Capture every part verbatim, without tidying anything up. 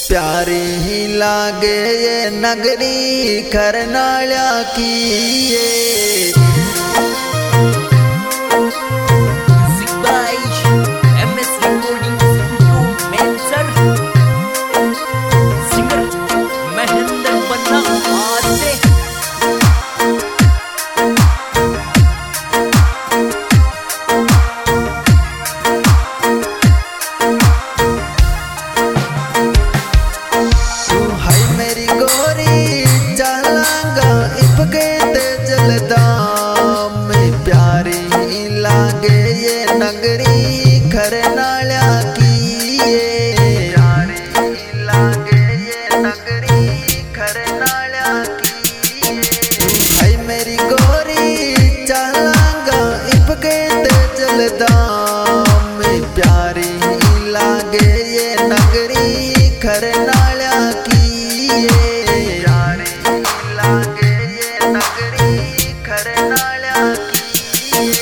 प्यारी ही लागे ये नगरी करनाळ्या की ये। नगरी करनाळ्या की ये, प्यारी लागे ये नगरी करनाळ्या की ये। हाय मेरी गोरी चलांगा इपके ते जलदाम, प्यारी लागे ये नगरी करनाळ्या की ये, प्यारी लागे ये नगरी करनाळ्या की ये।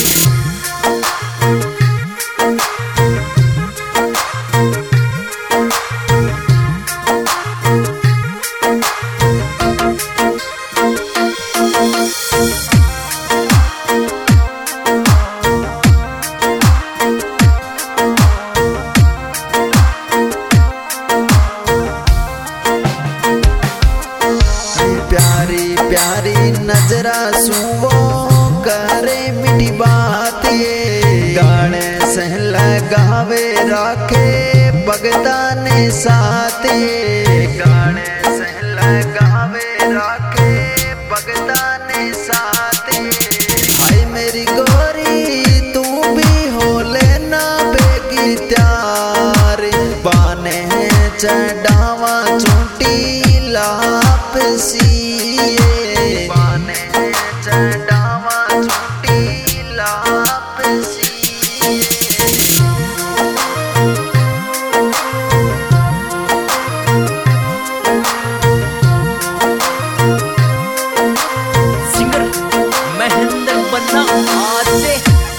प्यारी प्यारी नजरा सुवो करे मीठी बात ये, गाने से लगावे राखे भगता ने साथ ये, गाने से लगावे राखे भगता ने साथ ये। हाय मेरी गोरी तू भी हो लेना बेगी त्यार, बाने चढ़ावा चूटी लापसी ये, बाने चढ़ावा चूटी लापसी। सिंगर महेंद्र बन्ना आज से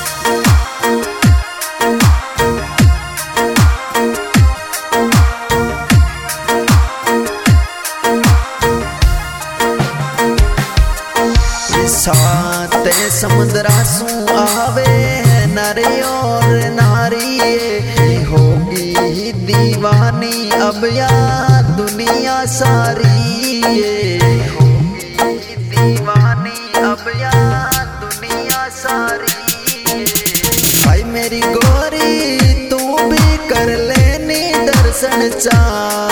साते समुद्रा सू आवे नरे और नारी ये, होगी दीवानी अब या दुनिया सारी ये, होगी दीवानी अब या दुनिया सारी ये। भाई मेरी गोरी तू भी कर लेनी दर्शन चा